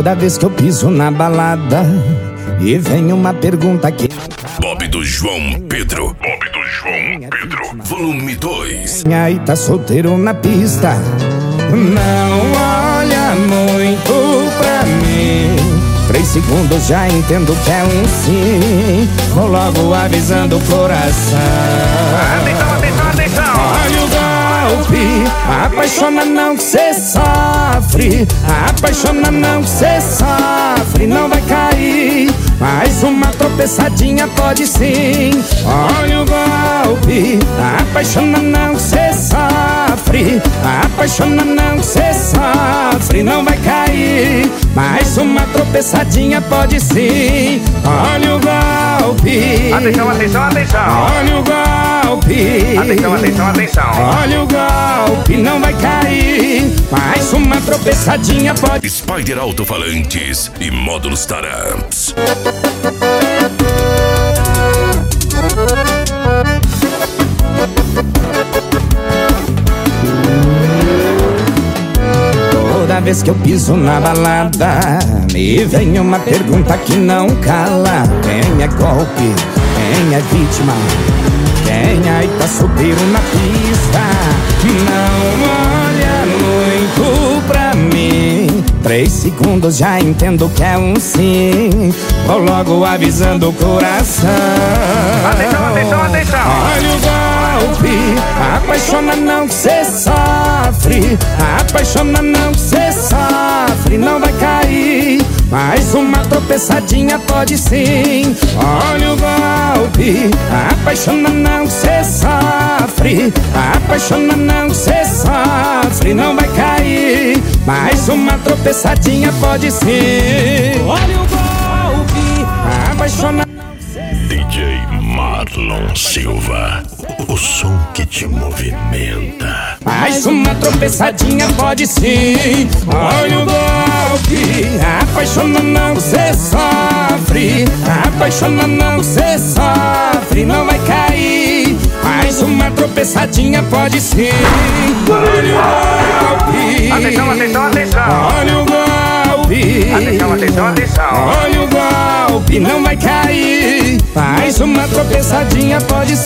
Toda vez que eu piso na balada e vem uma pergunta que... Bob do João Pedro. Bob do João Pedro. Volume 2. E aí tá solteiro na pista, não olha muito pra mim. 3 segundos já entendo que é um sim. Vou logo avisando o coração. Atenção, atenção, atenção. Olha o golpe, apaixona não que cê sofre. Apaixona não que cê sofre. Não vai cair, mais uma tropeçadinha pode sim. Olha o golpe, apaixona não que cê sofre. Apaixona não que cê sofre. Não vai cair, mais uma tropeçadinha pode sim. Olha o golpe. Atenção, atenção, atenção. Olha o golpe. Atenção, atenção, atenção. Olha o golpe, não vai cair, mais uma tropeçadinha pode... Spider Alto-Falantes e Módulos Taramps. Toda vez que eu piso na balada me vem uma pergunta que não cala. Quem é golpe? Quem é vítima? Quem aí tá solteiro na pista? Não olha muito pra mim. 3 segundos já entendo que é um sim. Vou logo avisando o coração. Atenção, atenção, atenção. Olha o golpe, apaixona não que cê sofre. Apaixona não que cê sofre. Não vai cair, mais uma tropeçadinha pode sim. Olha o golpe, apaixona não que cê sofre. Apaixona não que cê sofre. Não vai cair, mais uma tropeçadinha pode sim. Olha o golpe, apaixona não que cê sofre. DJ Marlon Silva. O som que te movimenta. Mais uma tropeçadinha pode sim. Olha o golpe, apaixona não que cê sofre. Apaixona não que cê sofre. Não vai cair, mais uma tropeçadinha pode sim. Olha o golpe. Atenção, atenção, atenção. Olha o golpe. Atenção, atenção, atenção. Olha o golpe, não vai cair, mais uma tropeçadinha pode ser.